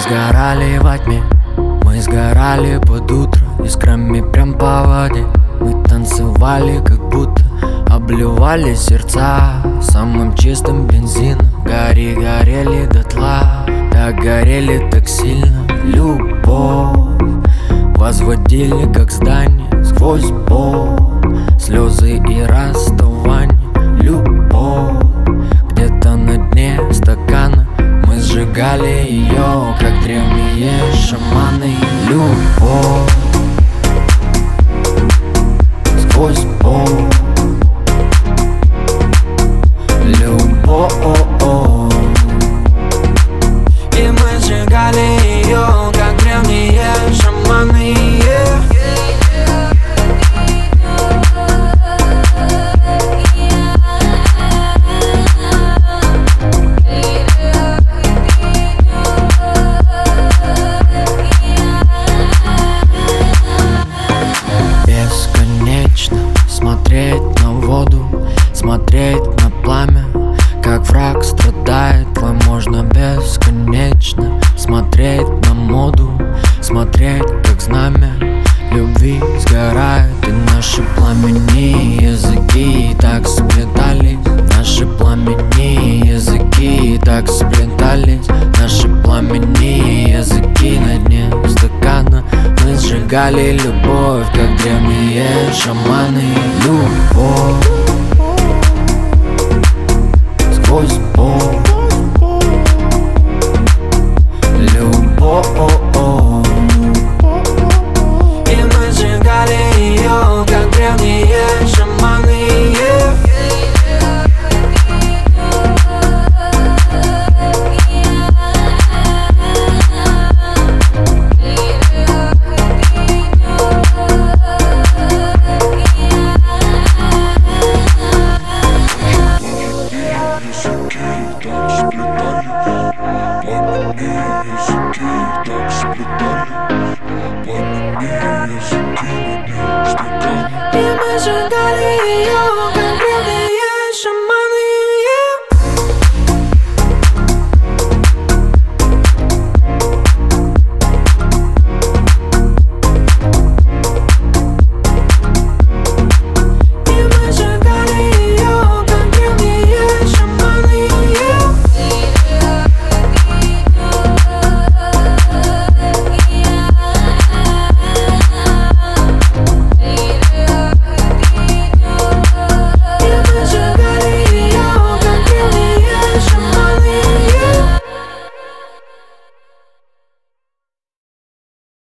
сгорали во тьме, мы сгорали под утро, искрами прям по воде. Мы танцевали, как будто обливали сердца самым чистым бензином. Горели дотла, так горели так сильно. Любовь возводили, как здание, сквозь боль, слезы и расставание. Любовь где-то на дне стакана, мы сжигали ее, как древние шаманы. Любовь сквозь боль, любовь, и мы сжигали ее, как древние шаманы. Бесконечно смотреть на воду, смотреть на пламя, как враг страдает твой. Можно бесконечно смотреть на моду, смотреть, как знамя любви сгорает. И наши пламени языки так сплетались, наши пламени языки так сплетались, наши пламени языки на дне стакана. Мы сжигали любовь, как древние шаманы. Любовь сквозь боль,